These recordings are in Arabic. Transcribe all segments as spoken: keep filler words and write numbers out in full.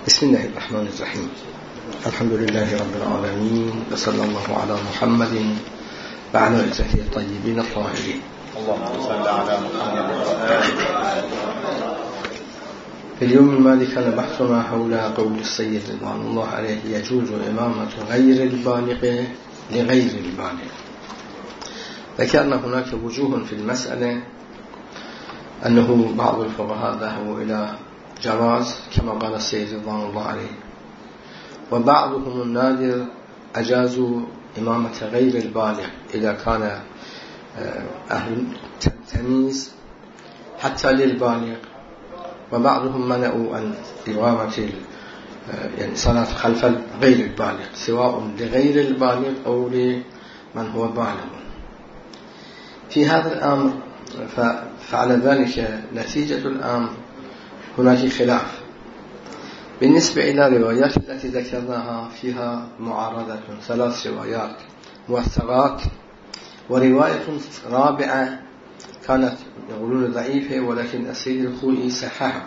بسم الله الرحمن الرحيم. الحمد لله رب العالمين، وصلى الله على محمد وعلى آله الطيبين الطاهرين. اللهم صل على محمد وآله. في اليوم الماضي كان بحثنا حول قول السيد رضوان الله عليه: يجوز إمامة غير البالغ لغير البالغ. ذكرنا هناك وجوه في المسألة، أنه بعض الفقهاء ذهبوا إلى جواز كما قال السيد رضوان الله عليه، وبعضهم النادر أجازوا إمامة غير البالغ إذا كان أهل تمييز حتى للبالغ، وبعضهم منعوا عن إمامة يعني صلاة خلف غير البالغ، سواء لغير البالغ أو لمن هو بالغ. في هذا الأمر فعلى ذلك نتيجة الأمر هناك خلاف بالنسبة إلى الروايات التي ذكرناها، فيها معارضة، ثلاث روايات موثقات، ورواية رابعة كانت يقولون ضعيفة ولكن السيد الخوئي صححه.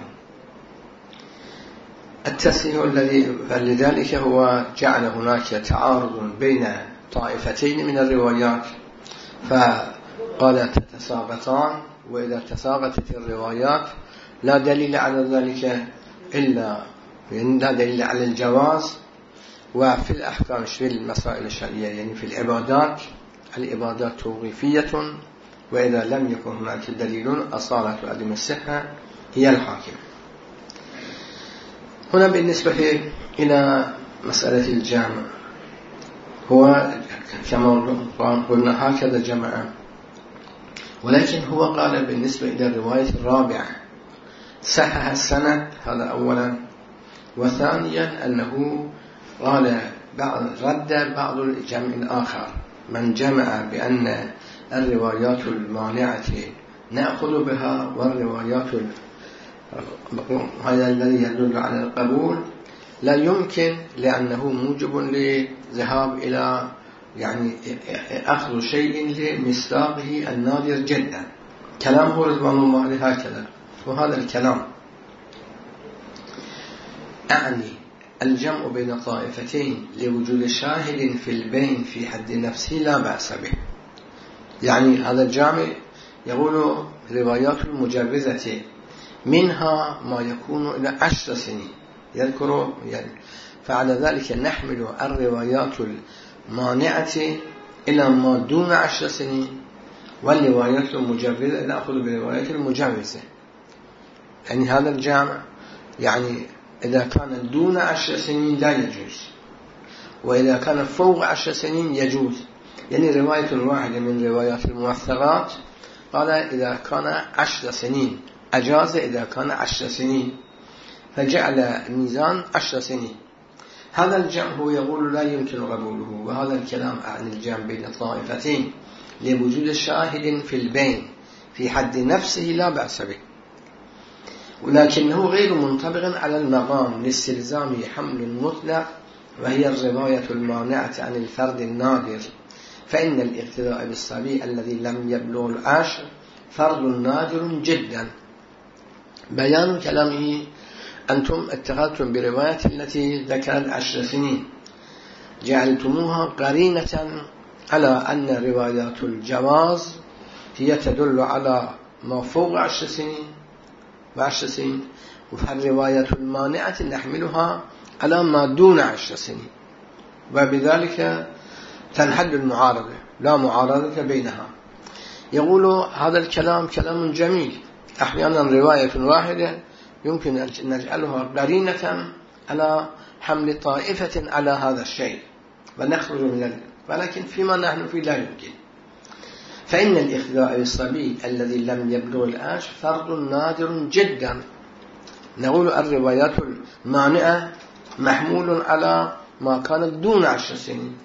التصحيح الذي فلذلك هو جعل هناك تعارض بين طائفتين من الروايات، فقال تتساقطان، وإذا تساقطت الروايات لا دليل على ذلك إلا لا دليل على الجواز. وفي الأحكام في المسائل الشرعية يعني في العبادات، العبادات توقيفية، وإذا لم يكن هناك دليل أصالة عدم الصحة هي الحاكم. هنا بالنسبة إلى مسألة الجمع، هو كما قلنا هكذا جمع، ولكن هو قال بالنسبة إلى الرواية الرابعة صحح السند، هذا أولا. وثانيا أنه قال بعض رد بعض الجمع الآخر، من جمع بأن الروايات المانعة نأخذ بها، والروايات هذا الذي يدل على القبول لا يمكن، لأنه موجب لذهاب إلى يعني أخذ شيء لمصداقه النادر جدا. كلامه رضوان الله عليه هكذا، وهذا الكلام أعني الجمع بين طائفتين لوجود شاهد في البين في حد نفسه لا بأس به. يعني هذا الجامع يقول روايات المجوزة منها ما يكون إلى عشر سنين يذكر يعني، فعلى ذلك نحمل الروايات المانعة إلى ما دون عشر سنين، والروايات المجوزة نأخذ بروايات المجوزة. يعني هذا الجامع يعني إذا كان دون عشر سنين لا يجوز، وإذا كان فوق عشر سنين يجوز. يعني رواية واحدة من روايات الموثقات قال إذا كان عشر سنين أجاز، إذا كان عشر سنين، فجعل الميزان عشر سنين. هذا الجمع هو يقول لا يمكن قبوله، وهذا الكلام عن الجمع بين طائفتين لوجود شاهد في البين في حد نفسه لا بأس به، ولكنه غير منطبق على المقام لاستلزام حمل مطلق، وهي الرواية المانعة عن الفرد النادر. فإن الاقتداء بالصبي الذي لم يبلغ العشر فرد نادر جدا. بيان كلامه: أنتم اتخذتم برواية التي ذكرت عشر سنين جعلتموها قرينة على أن روايات الجواز هي تدل على ما فوق عشر سنين وعشر سنين، فالرواية المانعة نحملها على ما دون عشر سنين، وبذلك تنحل المعارضة، لا معارضة بينها. يقول هذا الكلام كلام جميل، أحيانا رواية واحدة يمكن أن نجعلها قرينة على حمل طائفة على هذا الشيء ونخرج من ذلك، ولكن فيما نحن فيه لا يمكن. فإن الإخذاء بالصبي الذي لم يبلغ العشر فرد نادر جدا. نقول الروايات المانعة محمول على ما كانت دون عشر سنين،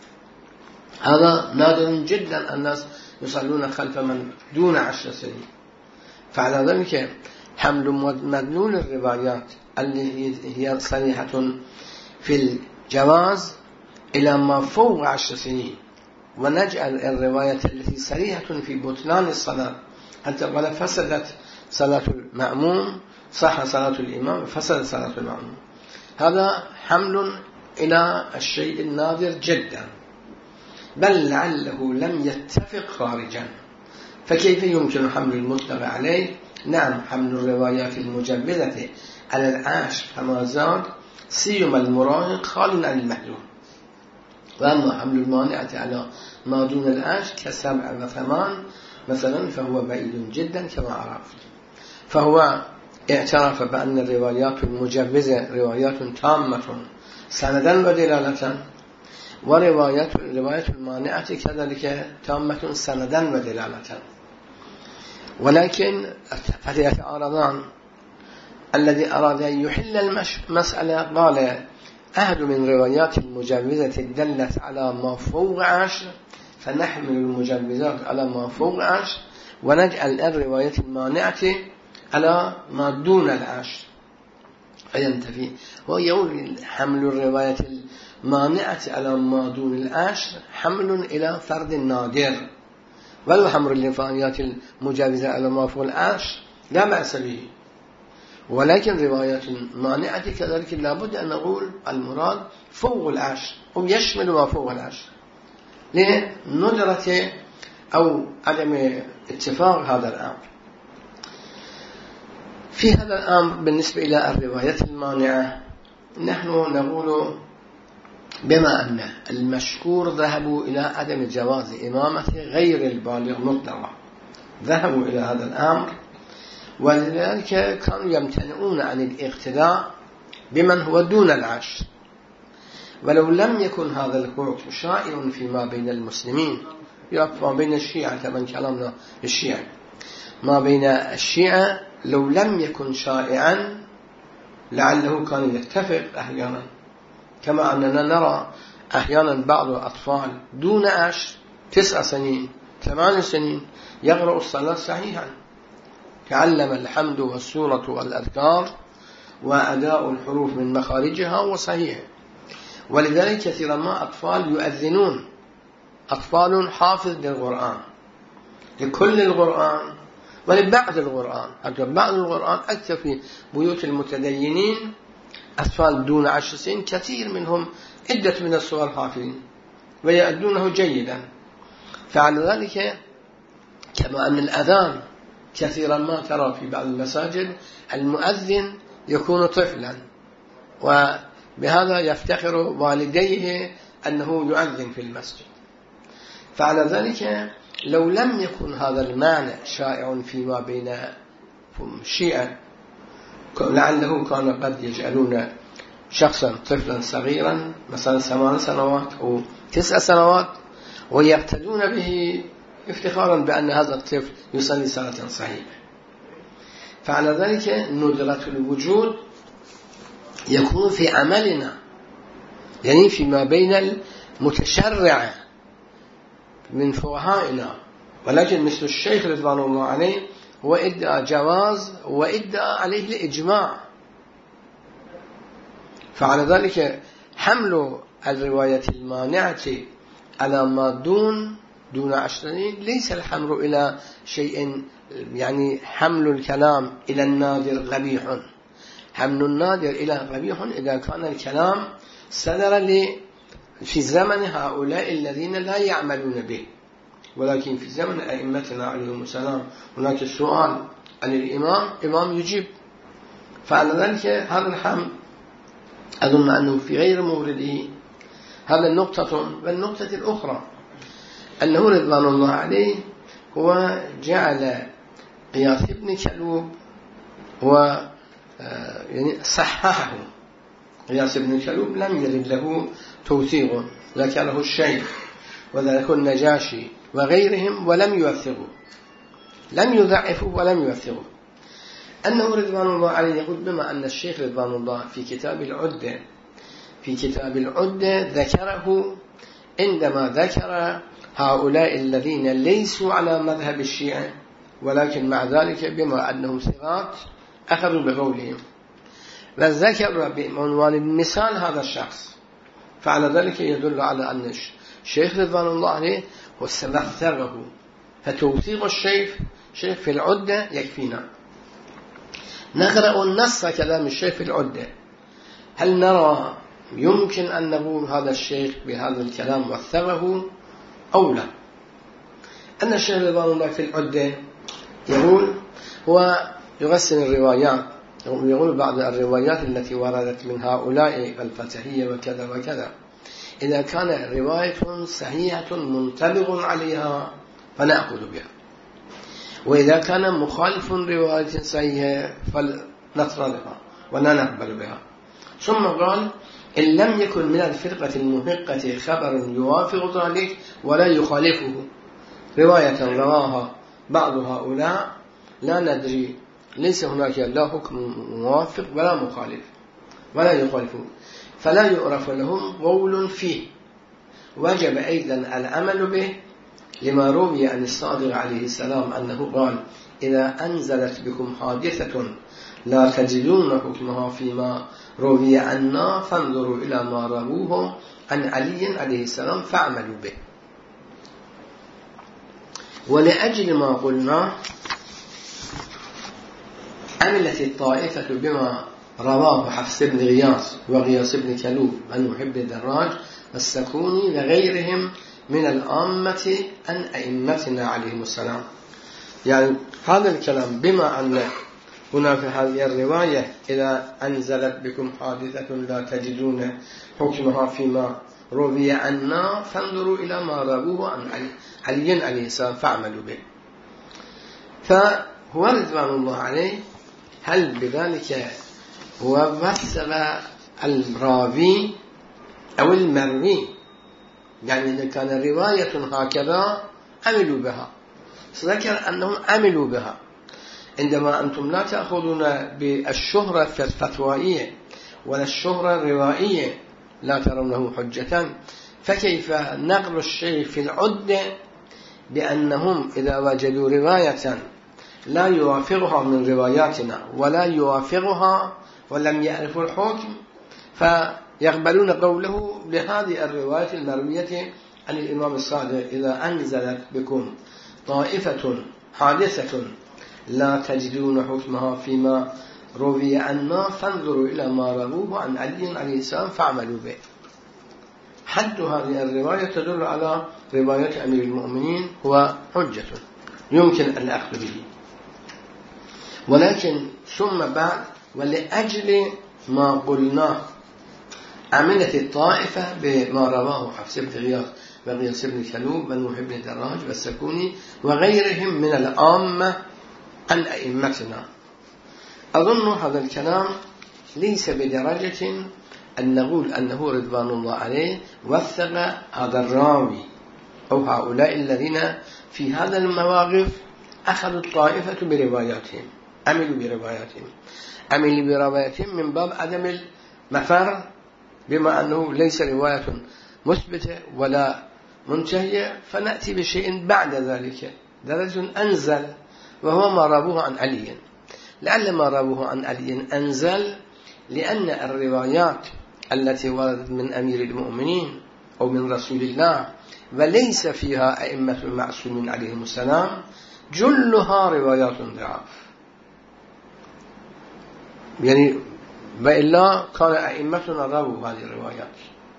هذا نادر جدا الناس يصلون خلف من دون عشر سنين. فعلى ذلك حمل مدلول الروايات اللي هي صريحة في الجواز إلى ما فوق عشر سنين، ونجعل الرواية التي صريحة في بطلان الصلاة، حتى قال فسدت صلاة المأموم صح صلاة الإمام فسد صلاة المأموم. هذا حمل إلى الشيء النادر جدا، بل لعله لم يتفق خارجا، فكيف يمكن حمل المطلق عليه؟ نعم، حمل الروايات المجوزة على العاشر كما زاد سيما المراهق خال عن المحلول، وأما حمل المانعة على ما دون العاشر كسبع وثمان مثلا فهو بعيد جدا كما عرفت. فهو اعترف بأن الروايات المجوزة روايات تامة سندا ودلالة، وروايات الرواية المانعة كذلك تامة سندا ودلالة، ولكن فليتعارضان. الذي أراد أن يحل المسألة قال أحد من روايات المجوزة دلت على ما فوق عشر فنحمل المجوزات على ما فوق عشر ونجعل الرواية المانعة على ما دون العشر فينتفي. ويقول حمل الرواية المانعة على ما دون العشر حمل إلى فرد نادر، ولو حمل الروايات المجوزة على ما فوق العشر لا بأس به، ولكن روايات مانعة كذلك لابد أن نقول المراد فوق العشر أو يشمل ما فوق العشر لندرة أو عدم اتفاق هذا الأمر. في هذا الأمر بالنسبة إلى الروايات المانعة نحن نقول بما أن المشهور ذهبوا إلى عدم جواز إمامة غير البالغ مطلقا، ذهبوا إلى هذا الأمر، ولذلك كانوا يمتنعون عن الاقتداء بمن هو دون العشر. ولو لم يكن هذا الحكم شائع فيما بين المسلمين، ما بين الشيعة كما كلامنا الشيعة، ما بين الشيعة لو لم يكن شائعا لعله كان يتفق أحيانا، كما أننا نرى أحيانا بعض الأطفال دون عشر تسع سنين ثمان سنين يقرأ الصلاة صحيحا، تعلم الحمد والسورة والأذكار وأداء الحروف من مخارجها وصحيح. ولذلك كثيرا ما أطفال يؤذنون، أطفال حافظ للقرآن لكل القرآن ولبعض القرآن، حتى بعض القرآن أكثر في بيوت المتدينين أطفال دون عشر سنين كثير منهم عدة من السور حافظين ويأدونه جيدا. فعلى ذلك كما أن الأذان كثيرا ما ترى في بعض المساجد المؤذن يكون طفلا، وبهذا يفتخر والديه أنه يؤذن في المسجد. فعلى ذلك لو لم يكن هذا المعنى شائع فيما بين الشيعة لعله كان قد يجعلون شخصا طفلا صغيرا مثلا ثمان سنوات أو تسع سنوات ويقتدون به افتخارا بأن هذا الطفل يصلي صلاة صحيحة. فعلى ذلك ندرة الوجود يكون في عملنا، يعني فيما بين المتشرع من فقهائنا، ولكن مثل الشيخ رضوان الله عليه هو ادعى جواز وادعى عليه الإجماع. فعلى ذلك حمل الرواية المانعة على ما دون دون عشرين ليس الحمل إلى شيء، يعني حمل الكلام إلى النادر قبيح. حمل النادر إلى قبيح إذا كان الكلام صدر في زمن هؤلاء الذين لا يعملون به، ولكن في زمن أئمتنا عليهم السلام هناك السؤال عن الإمام إمام يجيب. فعلى ذلك هذا الحمل أظن أنه في غير مورده. هذا النقطة. والنقطة الأخرى أنه رضوان الله عليه هو جعل قياس ابن كلوب و يعني صححه. قياس ابن كلوب لم يرد له توثيق، ذكره الشيخ وذلك النجاشي وغيرهم ولم يوثقوا، لم يضعفوا ولم يوثقوا. أنه رضوان الله عليه يقول بما أن الشيخ رضوان الله في كتاب العدة في كتاب العدة ذكره عندما ذكر هؤلاء الذين ليسوا على مذهب الشيعة، ولكن مع ذلك بما أنهم ثقات أخذوا بقولهم، وذكر بعنوان المثال هذا الشخص. فعلى ذلك يدل على أن الشيخ رضوان الله عليه وثقه، فتوثيق الشيخ شيخ في العدة يكفينا. نقرأ النص كلام الشيخ في العدة. هل نرى يمكن أن نقول هذا الشيخ بهذا الكلام وثقه أو لا؟ أن الشيخ رضوان الله في العدة يقول هو يغسل الروايات، يقول بعض الروايات التي وردت من هؤلاء الفتحية وكذا وكذا، إذا كان رواية صحيحة منطبق عليها فنأخذ بها، وإذا كان مخالف رواية صحيحة فلنطردها ولا نقبل بها. ثم قال إن لم يكن من الفرقة المهقة خبر يوافق ذلك ولا يخالفه، رواية رواها بعض هؤلاء لا ندري، ليس هناك لا حكم موافق ولا مخالف ولا يخالفه، فلا يعرف لهم قول فيه، وجب أيضا العمل به لما روي عن الصادق عليه السلام أنه قال إذا أنزلت بكم حادثة لا تجدون حكمها فيما روي عنا فانظروا إلى ما رووه عن علي عليه السلام فاعملوا به. ولأجل ما قلنا عملت الطائفة بما رواه حفص بن غياث وغياث بن كلوب عن محب الدراج والسكوني وغيرهم من العامة عن أئمتنا عليهم السلام. يعني هذا الكلام بما أن هنا في هذه الرواية إذا أنزلت بكم حادثة لا تجدون حكمها فيما روي عنا فانظروا إلى ما رووه عن علي, علي عليه السلام فاعملوا به. فهو رضوان الله عليه هل بذلك هو وصل الراوي أو المروي؟ يعني إذا كان رواية هكذا عملوا بها، سذكر أنهم عملوا بها، عندما أنتم لا تأخذون بالشهرة الفتوائية ولا الشهرة الروائية لا ترونه حجة، فكيف نقل الشيء في العدة بأنهم إذا وجدوا رواية لا يوافقها من رواياتنا ولا يوافقها ولم يعرفوا الحكم فيقبلون قوله لهذه الرواية المروية عن الإمام الصادق إذا أنزلت بكم طائفة حادثة لا تجدون حكمها فيما روي عنا فانظروا إلى ما رووه عن علي عليه السلام فاعملوا به. حد هذه الرواية تدل على رواية أمير المؤمنين هو حجة يمكن أن أخذ به. ولكن ثم بعد ولأجل ما قلنا عملت الطائفة بما رواه حفص بن غياث وغياث بن كلوب ومحب بن دراج والسكوني وغيرهم من العامة عن أئمتنا. أظن هذا الكلام ليس بدرجة أن نقول أنه رضوان الله عليه وثق هذا الراوي أو هؤلاء الذين في هذا المواقف أخذوا الطائفة برواياتهم عملوا برواياتهم عملوا برواياتهم من باب عدم المفر، بما أنه ليس رواية مثبتة ولا منتهية فنأتي بشيء بعد ذلك درجة أنزل وهو ما رواه عن علي. لعل ما رواه عن علي أنزل لأن الروايات التي وردت من أمير المؤمنين أو من رسول الله وليس فيها أئمة المعصومين عليهم السلام جلها روايات ضعاف، يعني وإلا كان أئمتنا رووا هذه الروايات.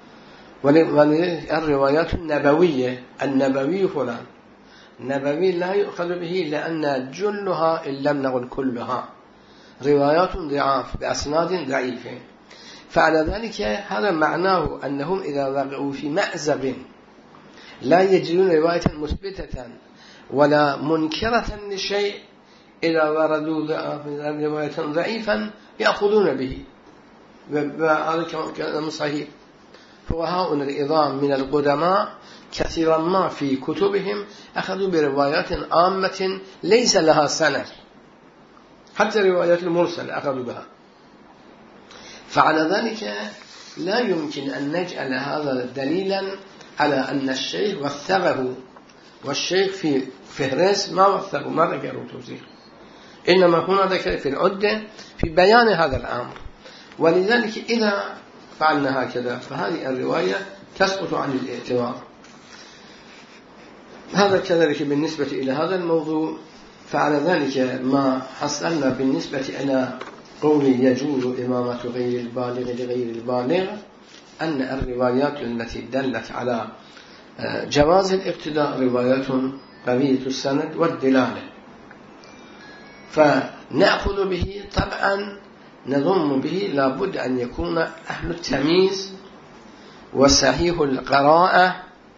والروايات النبوية النبوي فلان النبوي لا يؤخذ به لأن جلها إن لم نقل كلها روايات ضعاف بأسناد ضعيفة. فعلى ذلك هذا معناه أنهم إذا وقعوا في مأزق لا يجدون رواية مثبتة ولا منكرة لشيء إذا وردوا رواية ضعيفا يأخذون به، وهذا كلام صحيح. فقهاء العظام من القدماء كثيرا ما في كتبهم أخذوا بروايات عامة ليس لها سند، حتى روايات المرسل أخذوا بها. فعلى ذلك لا يمكن أن نجعل هذا دليلا على أن الشيخ وثقه، والشيخ في فهرس ما وثقه ما ذكروا توثيق، إنما هنا ذكر في العدة في بيان هذا الأمر. ولذلك إذا فعلنا هكذا فهذه الرواية تسقط عن الاعتبار. هذا كذلك بالنسبة إلى هذا الموضوع. فعلى ذلك ما حصلنا بالنسبة إلى قولي يجوز إمامة غير البالغ لغير البالغ أن الروايات التي دلت على جواز الاقتداء روايات قوية السند والدلالة، فنأخذ به طبعا نضم به لابد أن يكون أهل التمييز وصحيح القراءة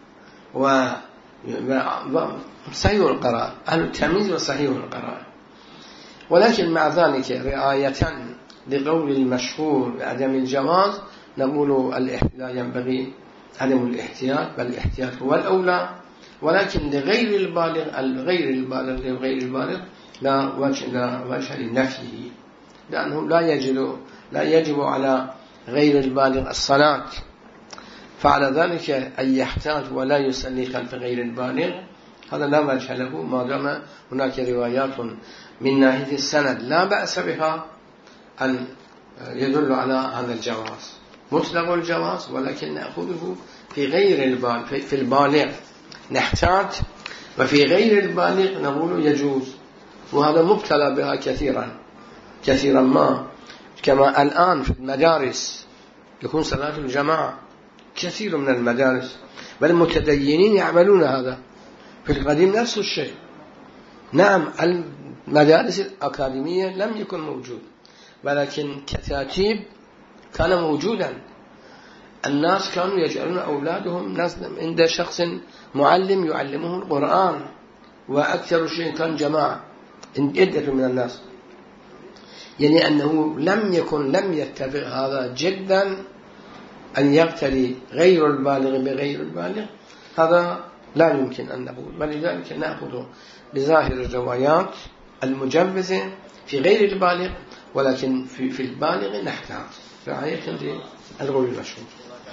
وصحيح القراءة، أهل التمييز وصحيح القراءة. ولكن مع ذلك رعاية لقول المشهور بعدم الجواز نقول لا ينبغي عدم الاحتياط، بل الاحتياط هو الأولى. ولكن لغير البالغ الغير البالغ لغير البالغ لا وجه لا وجه لنفيه، لأنه لا يجب لا يجب على غير البالغ الصلاة، فعلى ذلك أن يحتاج ولا يصلي خلف غير البالغ هذا لا وجه له، ما دام هناك روايات من ناحية السند لا بأس بها أن يدل على هذا الجواز، مطلق الجواز، ولكن نأخذه في غير البالغ في البالغ نحتاج، وفي غير البالغ نقول يجوز. وهذا مبتلى بها كثيرا كثيرا ما كما الآن في المدارس يكون صلاة الجماعة كثير من المدارس، بل المتدينين يعملون هذا. في القديم نفس الشيء، نعم المدارس الأكاديمية لم يكن موجود، ولكن كتاتيب كان موجودا. الناس كانوا يجعلون أولادهم عند شخص معلم يعلمهم القرآن، وأكثر شيء كان جماعة عدة من الناس، يعني أنه لم يكن لم يتفق هذا جدا أن يقتدي غير البالغ بغير البالغ، هذا لا يمكن أن نقول، ولذلك نأخذ بظاهر الروايات المجوزة في غير البالغ، ولكن في, في البالغ نحتاج رعاية للقول المشهور.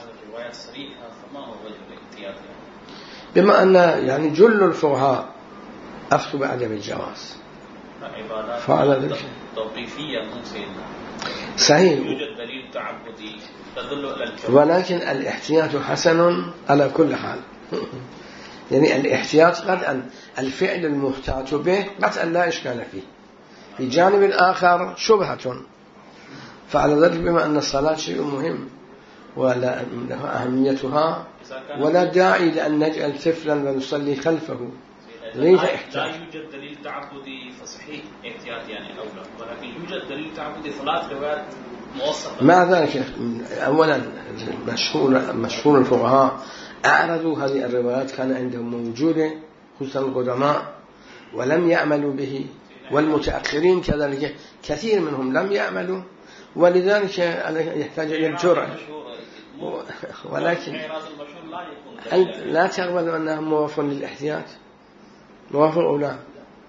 بما أن يعني جل الفقهاء أفتوا بعدم الجواز، فعلى ذلك توقيفية ممكن صحيح، يوجد دليل تعبدي تدل على الجواز، ولكن الاحتياط حسن على كل حال. يعني الاحتياط قد أن الفعل المحتاط به قد أن لا إشكال فيه، في جانب الآخر شبهة، فعلى ذلك بما أن الصلاة شيء مهم ولا أهميتها ولا داعي لأن نجعل طفلا ونصلي خلفه. ليس لا يوجد دليل تعبدي فصحيح احتياط يعني أولى، ولكن يوجد دليل تعبدي ثلاث روايات موثقة. مع ذلك أولا مشهور مشهور الفقهاء أعرضوا هذه الروايات، كان عندهم موجودة خصوصا القدماء ولم يعملوا به، والمتأخرين كذلك كثير منهم لم يعملوا، ولذلك يحتاج إلى الجرعة. ولكن لا تقبل أنها موافق للاحتياط، موافق أو لا؟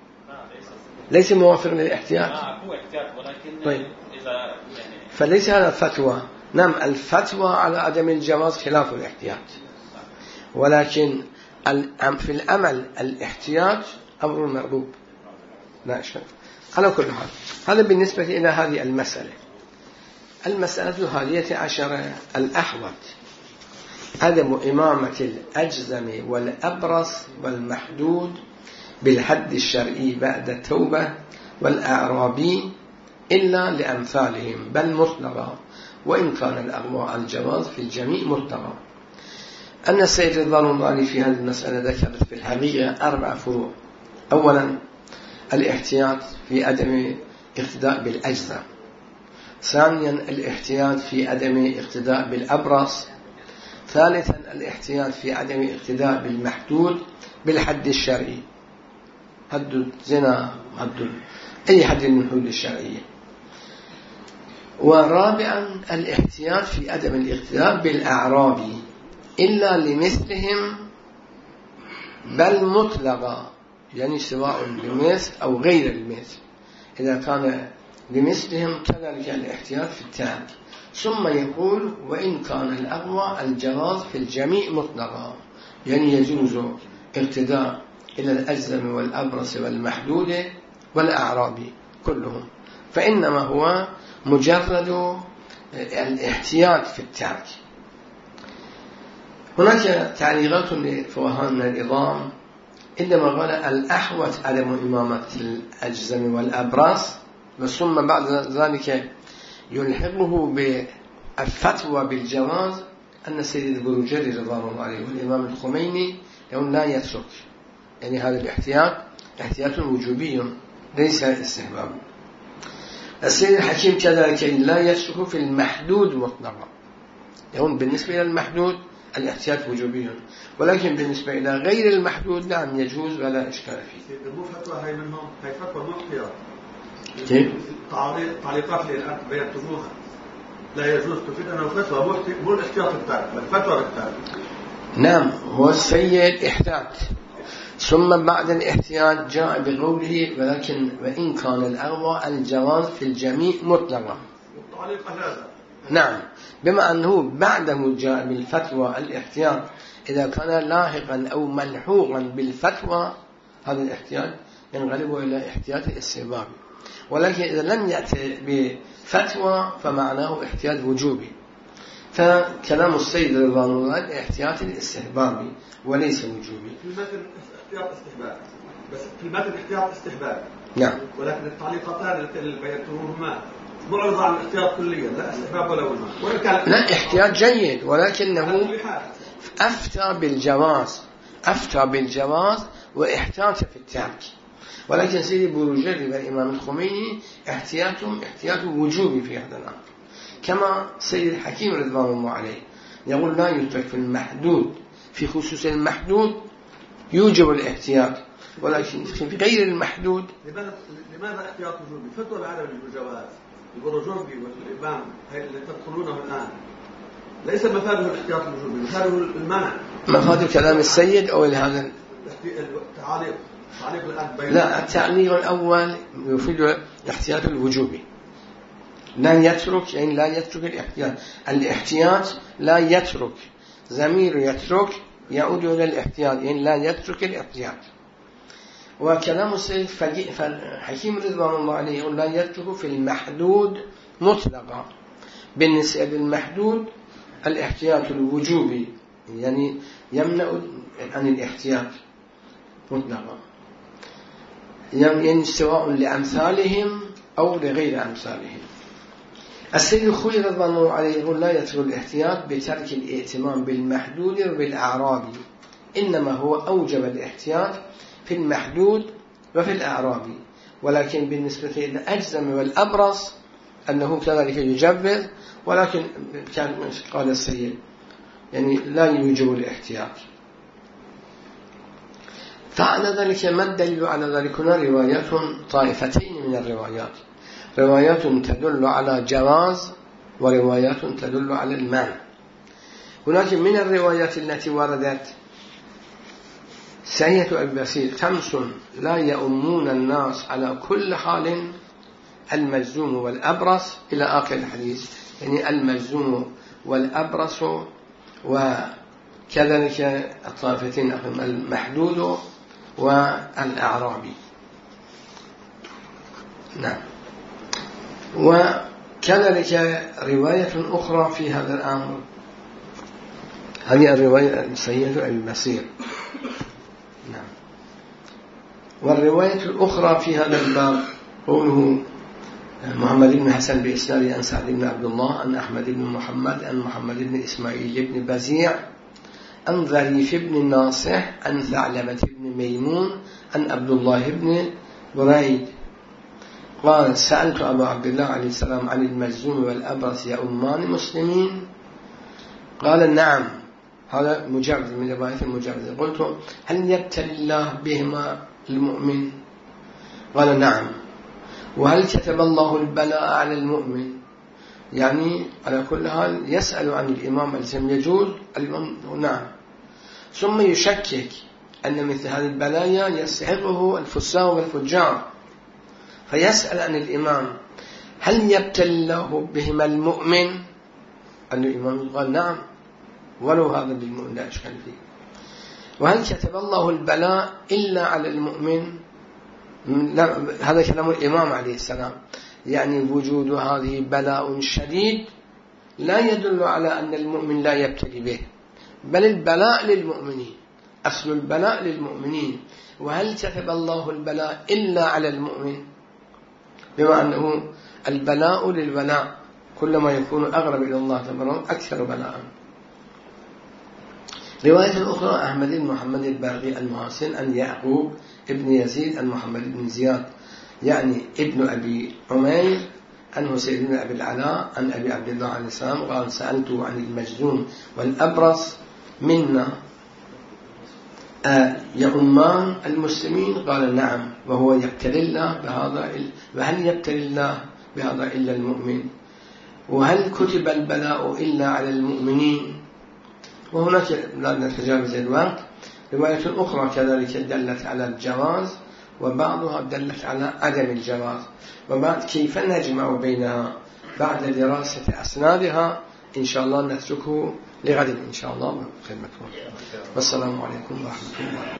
ليس موافق للاحتياط. طيب فليس هذا فتوى. نعم الفتوى على عدم الجواز خلاف الاحتياط، ولكن في الأمل الاحتياط أمر مرغوب لا شك. على كل حال هذا بالنسبة إلى هذه المسألة. المسألة الهادية عشرة الأحوط عدم إمامة الأجزم والأبرص والمحدود بالحد الشرعي بعد التوبة والأعرابي إلا لأمثالهم بل مطلقا، وإن كان الأغواء الجواز في الجميع مطلقا. أن السيد رضوان الله في هذه المسألة ذكرت في الحقيقة أربع فروع. أولا الاحتياط في عدم اقتداء بالأجزم، ثانيا الاحتياط في عدم اقتداء بالأبرص، ثالثا الاحتياط في عدم اقتداء بالمحدود بالحد الشرعي، حد الزنا، حد أي حد من الحدود الشرعية، ورابعا الاحتياط في عدم الاقتداء بالأعرابي إلا لمثلهم بل مطلقا، يعني سواء لمثل أو غير المثل، إذا كان لمثلهم كذلك الاحتياط في التارك. ثم يقول وإن كان الأغوى الجواز في الجميع مطلقا، يعني يجوز اقتداء إلى الأجزم والأبرص والمحدود والأعرابي كلهم، فإنما هو مجرد الاحتياط في التارك. هناك تعليقات لفقهاء النظام، إنما قال الأحوط عدم إمامة الأجزم والأبرص ثم بعد ذلك يلحقه بالفتوى بالجواز أن سيد البروجري رضوان الله عليه والإمام الخميني يقول لا يترك، يعني هذا الاحتياط احتياط وجوبي ليس استحباب. السيد الحكيم كذلك لا يترك في المحدود مطلقا، يقول بالنسبة إلى المحدود الاحتياط وجوبي، ولكن بالنسبة إلى غير المحدود نعم يجوز ولا إشكال فيه. مو فتوى هاي منهم، هاي فتوى مو اختيار. كيف؟ تعليقات اللي الآن بينتموها لا يجوز تفيد أنه فتوى مو الاحتياط الثالث بل فتوى الثالث. نعم هو السيد احتاط، ثم بعد الاحتياط جاء بقوله ولكن وإن كان الأغوى الجواز في الجميع مطلقا. والتعليق هذا نعم، بما أنه بعده جاء بالفتوى الاحتياط إذا كان لاحقا أو ملحوقا بالفتوى هذا الاحتياط ينقلب إلى احتياط الاستحباب، ولكن إذا لم يأتي بفتوى فمعناه احتياط وجوبي. فكلام السيد رضوان الله احتياط الاستحبابي وليس وجوبي. في المتن احتياط استحباب، بس في المتن احتياط استحباب. نعم. ولكن التعليقتان اللي بينتموهما معرض عن الاحتياط كليا، لا استحباب ولا وجوب. لا احتياط جيد، ولكنه أفتى بالجواز، أفتى بالجواز واحتاط في الترك. ولكن سيدي بروجري والإمام الخميني احتياطهم احتياط وجوبي في هذا الأمر، كما سيد الحكيم رضوان الله عليه يقول لا يترك في المحدود، في خصوص المحدود يوجب الاحتياط، ولكن في غير المحدود لماذا لماذا احتياط وجوبي؟ فتوى بعدم الجواز البروجردي والإمام اللي تدخلونه الآن ليس مفاده الاحتياط الوجوبي، مفاده المنع. مفاد كلام السيد أو هذا التعليق تعليق الآن بين لا، التعليق الأول يفيد الاحتياط الوجوبي، لا يترك يعني لا يترك الاحتياط، الاحتياط لا يترك، ضمير يترك يعود إلى الاحتياط يعني لا يترك الاحتياط. وكلام السيد حكيم رضوان الله عليه يقول لا يترك في المحدود مطلقا، بالنسبة للمحدود الاحتياط الوجوبي يعني يمنع عن الاحتياط مطلقا، يعني سواء لأمثالهم أو لغير أمثالهم. السيد الخوي رضوان الله عليه يقول لا يترك الاحتياط بترك الاهتمام بالمحدود وبالأعرابي، إنما هو أوجب الاحتياط في المحدود وفي الأعرابي، ولكن بالنسبة إلى الأجزم والأبرص أنه كذلك يجوز، ولكن كان قال السيد يعني لا يوجب الاحتياط. فعلى ذلك ما الدليل على ذلك؟ هنا روايات طائفتين من الروايات، روايات تدل على جواز وروايات تدل على المنع. هناك من الروايات التي وردت سيئة البصير خمس لا يؤمون الناس على كل حال المجزوم والأبرص إلى آخر الحديث، يعني المجزوم والأبرص وكذلك الطائفتين المحدود والأعرابي. نعم. وكذلك رواية أخرى في هذا الأمر، هذه الرواية سيئة البصير. نعم. والرواية الأخرى في هذا الباب قوله محمد بن حسن بإسناد عن سعد بن عبد الله عن أحمد بن محمد عن محمد بن إسماعيل بن بزيع عن ظريف بن ناصح عن ثعلبة بن ميمون عن عبد الله بن بريد قال سألت أبا عبد الله عليه السلام عن المجزوم والأبرص يؤمان مسلمين؟ قال نعم. هذا مجرد من رواية المجرد. قلت هل يبتلي الله بهما المؤمن؟ قال نعم. وهل كتب الله البلاء على المؤمن؟ يعني على كل حال يسأل عن الإمام الذي يجوز الإمام نعم، ثم يشكك أن مثل هذه البلايا يستحقه الفساق والفجار، فيسأل عن الإمام هل يبتلي الله بهما المؤمن؟ أن الإمام قال نعم ولو هذا بالمؤمن لا إشكال فيه. وهل كتب الله البلاء إلا على المؤمن؟ لا، هذا كلام الإمام عليه السلام، يعني وجود هذه بلاء شديد لا يدل على أن المؤمن لا يبتلي به، بل البلاء للمؤمنين، أصل البلاء للمؤمنين. وهل كتب الله البلاء إلا على المؤمن؟ بما أنه البلاء للبلاء، كلما يكون أقرب إلى الله تبارك أكثر بلاء. رواية أخرى أحمد بن محمد البرقي المحسن أن يعقوب ابن يزيد أن محمد بن زياد يعني ابن أبي عمير أن حسين بن أبي العلاء أن أبي عبد الله عليه السلام قال سألته عن المجنون والأبرص منا يؤمان المسلمين؟ قال نعم، وهو يبتلي الله بهذا، وهل يبتلي الله بهذا إلا المؤمن؟ وهل كتب البلاء إلا على المؤمنين؟ وهناك لا نتجاوز الوقت رواية أخرى كذلك دلت على الجواز، وبعضها دلت على عدم الجواز. وبعد كيف نجمع بينها بعد دراسة أسنادها إن شاء الله نتركه لغد إن شاء الله. خدمتكم والسلام عليكم ورحمة الله.